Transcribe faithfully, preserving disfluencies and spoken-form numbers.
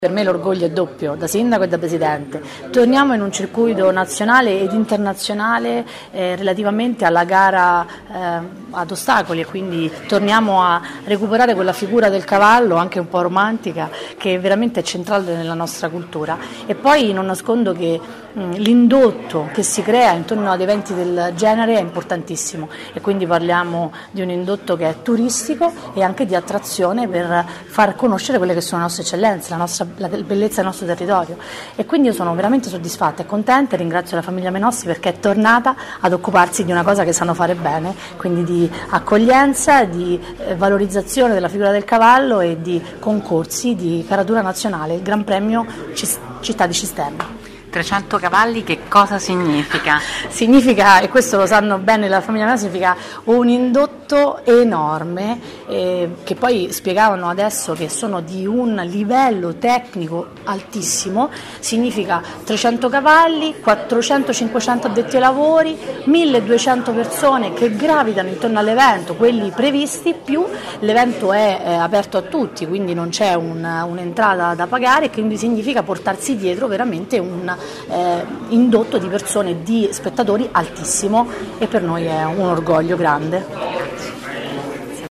Per me l'orgoglio è doppio, da sindaco e da presidente. Torniamo in un circuito nazionale ed internazionale eh, relativamente alla gara eh, ad ostacoli, e quindi torniamo a recuperare quella figura del cavallo, anche un po' romantica, che veramente è centrale nella nostra cultura. E poi non nascondo che mh, l'indotto che si crea intorno ad eventi del genere è importantissimo, e quindi parliamo di un indotto che è turistico e anche di attrazione per far conoscere quelle che sono le nostre eccellenze, la nostra la bellezza del nostro territorio. E quindi io sono veramente soddisfatta e contenta, e ringrazio la famiglia Menossi perché è tornata ad occuparsi di una cosa che sanno fare bene, quindi di accoglienza, di eh, valorizzazione della figura del cavallo e di concorsi di caratura nazionale, il Gran Premio Città di Cisterna. trecento cavalli che cosa significa? Significa, e questo lo sanno bene la famiglia mia, significa un indotto enorme, eh, che poi spiegavano adesso che sono di un livello tecnico altissimo. Significa trecento cavalli, quattrocento cinquecento addetti ai lavori, milleduecento persone che gravitano intorno all'evento, quelli previsti, più l'evento è eh, aperto a tutti, quindi non c'è un, un'entrata da pagare, e quindi significa portarsi dietro veramente un Eh, indotto di persone, di spettatori altissimo, e per noi è un orgoglio grande.